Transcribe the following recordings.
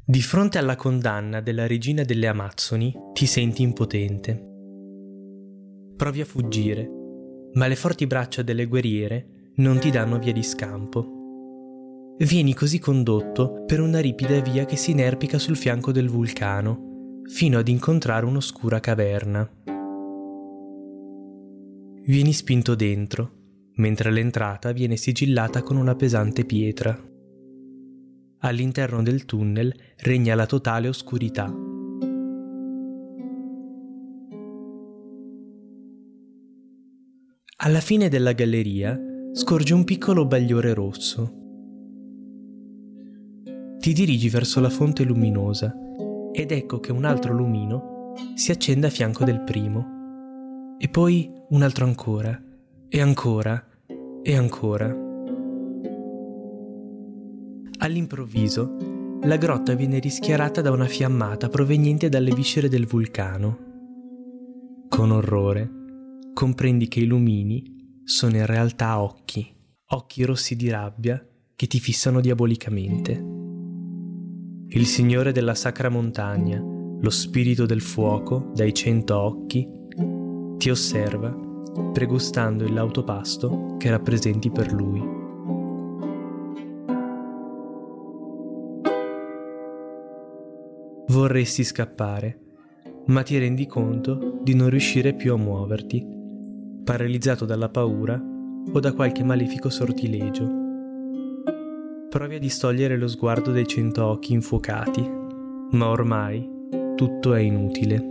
Di fronte alla condanna della regina delle Amazzoni ti senti impotente. Provi a fuggire, ma le forti braccia delle guerriere non ti danno via di scampo. Vieni così condotto per una ripida via che si inerpica sul fianco del vulcano, fino ad incontrare un'oscura caverna. Vieni spinto dentro, mentre l'entrata viene sigillata con una pesante pietra. All'interno del tunnel regna la totale oscurità. Alla fine della galleria scorge un piccolo bagliore rosso. Ti dirigi verso la fonte luminosa ed ecco che un altro lumino si accende a fianco del primo, e poi un altro ancora, e ancora, e ancora. All'improvviso, la grotta viene rischiarata da una fiammata proveniente dalle viscere del vulcano. Con orrore, comprendi che i lumini sono in realtà occhi rossi di rabbia che ti fissano diabolicamente. Il Signore della Sacra Montagna, lo Spirito del Fuoco dai 100 occhi, ti osserva, pregustando il lauto pasto che rappresenti per Lui. Vorresti scappare, ma ti rendi conto di non riuscire più a muoverti, paralizzato dalla paura o da qualche malefico sortilegio. Provi a distogliere lo sguardo dai 100 occhi infuocati, ma ormai tutto è inutile.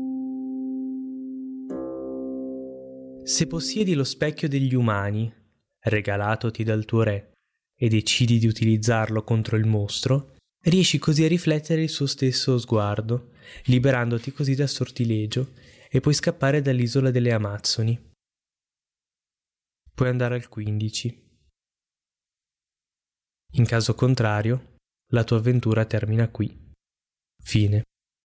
Se possiedi lo specchio degli umani, regalatoti dal tuo re, e decidi di utilizzarlo contro il mostro, riesci così a riflettere il suo stesso sguardo, liberandoti così dal sortilegio e puoi scappare dall'isola delle Amazzoni. Puoi andare al 15. In caso contrario, la tua avventura termina qui. Fine.